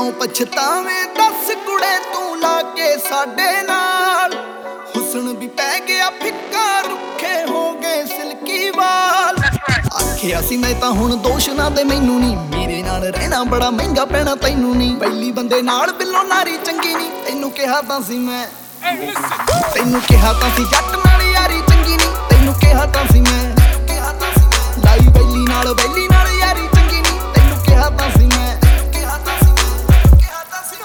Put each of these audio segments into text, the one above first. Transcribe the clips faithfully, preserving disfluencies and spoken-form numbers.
ਕਿਉਂ ਪਛਤਾਵੇਂ ਦੱਸ ਕੁੜੇ ਤੂੰ ਲਾ ਕੇ ਸਾਡੇ ਨਾਲ। ਹੁਸਨ ਵੀ ਪੈ ਗਿਆ ਫਿੱਕਾ ਰੁੱਖੇ ਹੋ ਗਏ ਸਿਲਕੀ ਵਾਲ। ਆਖਿਆ ਸੀ ਮੈਂ ਤਾਂ ਹੁਣ ਦੋਸ਼ ਨਾ ਦੇ ਮੈਨੂੰ ਨੀ, ਮੇਰੇ ਨਾਲ ਰਹਿਣਾ ਬੜਾ ਮਹਿੰਗਾ ਪੈਣਾ ਤੈਨੂੰ ਨੀ। ਪਹਿਲੀ ਬੰਦੇ ਨਾਲ ਬਿੱਲੋ ਨਾਰੀ ਚੰਗੀ ਨੀ, ਤੈਨੂੰ ਕਿਹਾ ਤਾਂ ਸੀ ਮੈਂ ਤੈਨੂੰ ਕਿਹਾ ਤਾਂ ਸੀ ਜੱਟ ਨਾਲ ਯਾਰੀ ਚੰਗੀ ਨੀ, ਤੈਨੂੰ ਕਿਹਾ ਤਾਂ ਸੀ ਮੈਂ ਲਾਈ ਬੈਲੀ ਨਾਲ ਬੈਲੀ ਨਾਲ ਯਾਰੀ ਚੰਗੀ ਨੀ, ਤੈਨੂੰ ਕਿਹਾ ਤਾਂ ਸੀ ਮੈਂ ਕਿਹਾ ਤਾਂ ਸੀ ਮੈਂ ਕਿਹਾ ਤਾਂ ਸੀ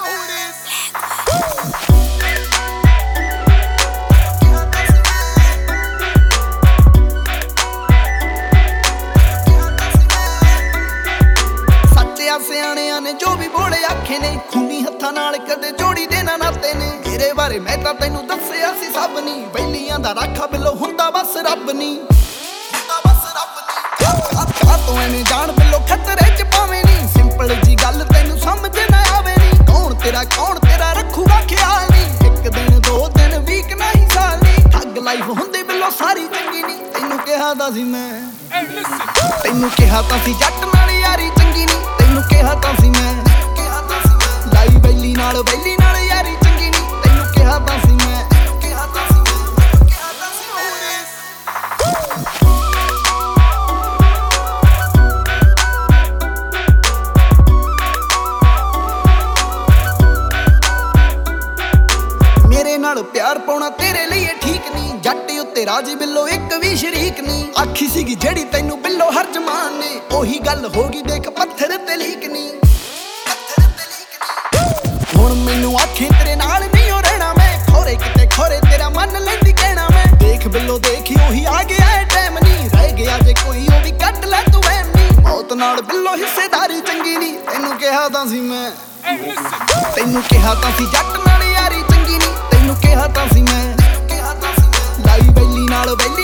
ਸੱਚਿਆ ਸਿਆਣਿਆਂ ਨੇ ਜੋ ਵੀ ਬੋਲੇ ਆਖੇ ਨੇ, ਖੂਨੀ ਹੱਥਾਂ ਨਾਲ ਕਦੇ ਜੋੜੀ ਦੇ ਨਾ ਨਾਤੇ ਨੇ। ਮੇਰੇ ਬਾਰੇ ਮੈਂ ਤਾਂ ਤੈਨੂੰ ਦੱਸਿਆ ਸੀ ਸਭ ਨੀ, ਬੈਲੀਆਂ ਦਾ ਰਾਖਾ ਬਿੱਲੋ ਹੁੰਦਾ ਬਸ ਰੱਬ ਨੀ, ਹੁੰਦਾ ਬਸ ਰੱਬ ਨੀ। ਕਾ ਤੋਂ ਐਵੇਂ ਜਾਣ ਬਿੱਲੋ ਖਤਰੇ ਚ ਪਾਵੇਂ ਨੀ, ਸਿੰਪਲ ਜੀ ਗੱਲ ਤੈਨੂੰ ਸਮਝ ਨਾ ਆਵੇ ਨੀ। ਕੌਣ ਤੇਰਾ ਕੌਣ ਤੇਰਾ ਰੱਖੂਗਾ ਖਿਆਲ ਨੀ, ਇੱਕ ਦਿਨ ਦੋ ਦਿਨ ਵੀਕ ਨਹੀਂ ਸਾਲ ਨੀ। ਠੱਗ ਲਾਈਫ ਹੁੰਦੀ ਬਿੱਲੋ ਸਾਰੀ ਚੰਗੀ ਨੀ, ਤੈਨੂੰ ਕਿਹਾ ਤਾਂ ਸੀ ਮੈਂ ਤੈਨੂੰ ਕਿਹਾ ਤਾਂ ਸੀ ਜੱਟ ਨਾਲ ਯਾਰੀ ਚੰਗੀ ਨੀ, ਤੈਨੂੰ ਕਿਹਾ ਤਾਂ ਸੀ ਮੈਂ ਲਾਈ ਬੈਲੀ ਨਾਲ ਬੈਲੀ ਨਾਲ ਯਾਰੀ ਚੰਗੀ ਨੀ, ਤੈਨੂੰ ਕਿਹਾ ਤਾਂ ਸੀ ਮੈਂ ਕਿਹਾ ਤਾਂ ਸੀ ਮੈਂ ਕਿਹਾ ਤਾਂ ਸੀ ਮੇਰੇ ਨਾਲ ਪਿਆਰ ਪਾਉਣਾ ਤੇਰੇ ਲਈ ਠੀਕ ਨੀ, ਜੱਟ ਉੱਤੇ ਰਾਜੀ ਬਿੱਲੋ ਇੱਕ ਵੀ ਸ਼ਰੀਕ ਨੀ। ਆਖੀ ਸੀਗੀ ਜਿਹੜੀ ਤੈਨੂੰ ਬਿੱਲੋ ਹਰ ਜਮਾਨ ਨੇ, ਉਹੀ ਗੱਲ ਹੋ ਗਈ ਦੇਖ ਪੱਥਰ ਤੇ ਲੀਕ ਨੀ। ਹੁਣ ਮੈਨੂੰ ਆਖੇ ਤੇਰੇ ਨਾਲ ਨਹੀਂ ਹੋ ਰਹਿਣਾ ਮੈਂ, ਖੋਰੇ ਕਿਤੇ ਖੋਰੇ ਤੇਰਾ ਮਨ ਲੈਂਦੀ ਕਹਿਣਾ ਮੈਂ। ਦੇਖ ਬਿੱਲੋ ਦੇਖੀ ਉਹੀ ਆ ਗਿਆ ਏ ਟਾਈਮ ਨੀ, ਰਹਿ ਗਿਆ ਜੇ ਕੋਈ ਉਹ ਵੀ ਕੱਢ ਲੈ ਤੂੰ ਐਮ ਨੀ। ਮੌਤ ਨਾਲ ਬਿੱਲੋ ਹਿੱਸੇਦਾਰੀ ਚੰਗੀ ਨੀ, ਤੈਨੂੰ ਕਿਹਾ ਤਾਂ ਸੀ ਮੈਂ ਤੈਨੂੰ ਕਿਹਾ ਤਾਂ ਸੀ ਜੱਟ ਨਾਲ ਯਾਰੀ ਚੰਗੀ ਨੀ, ਤੈਨੂੰ ਕਿਹਾ ਤਾਂ ਸੀ ਮੈਂ ਲਾਈ ਬੈਲੀ ਨਾਲ ਬੈਲੀ